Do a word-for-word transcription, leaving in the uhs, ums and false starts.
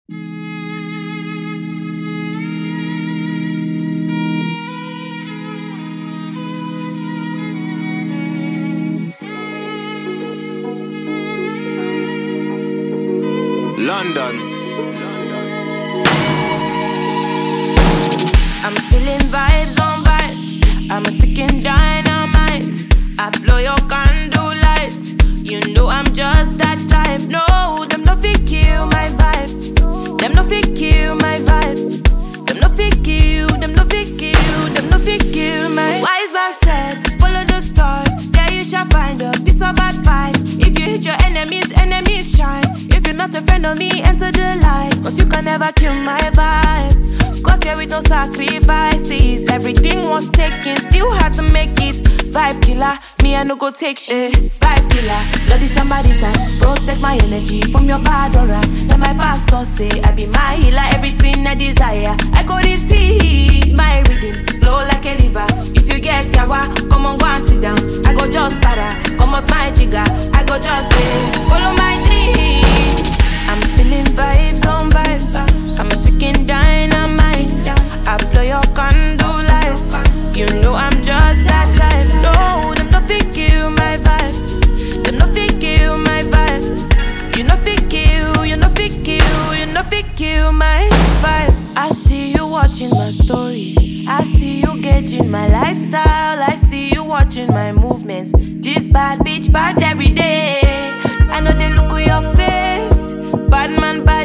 London. I'm feeling vibes on vibes. I'm a ticking dynamite. I blow your candle light. You know I'm just that type. No, them no fit kill my vibe. Them no fit kill my vibe. Them no fit kill. Them no fit kill. Them no fit kill my. Wise man said, follow the stars. There you shall find a piece of advice. If you hit your enemies, enemies shine. If you're not a friend of me, enter the light. Cause you can never kill my vibe. Got here with no sacrifices. Everything was taken, still had to make it. Vibe killer, me I no go take shit. Vibe killer, bloody somebody time. Protect my energy from your bad aura. Then my pastor say I be my healer. Everything I desire, I go receive. My rhythm flow like a river. If you get yawa, come on go and sit down. I go just para, come off my jigger. I go just pay, follow my dream. I'm feeling vibes on vibes. I'm a ticking dynamite. I blow your candle lights. You know I'm just that type. No, them no fit kill my vibe. Them no fit kill my vibe. You no fit kill, you no fit kill, you no fit kill my vibe. I see you watching my stories. I see you gauging my lifestyle. I see you watching my movements. This bad bitch bad every day. I know they look at your face. Bad man bad.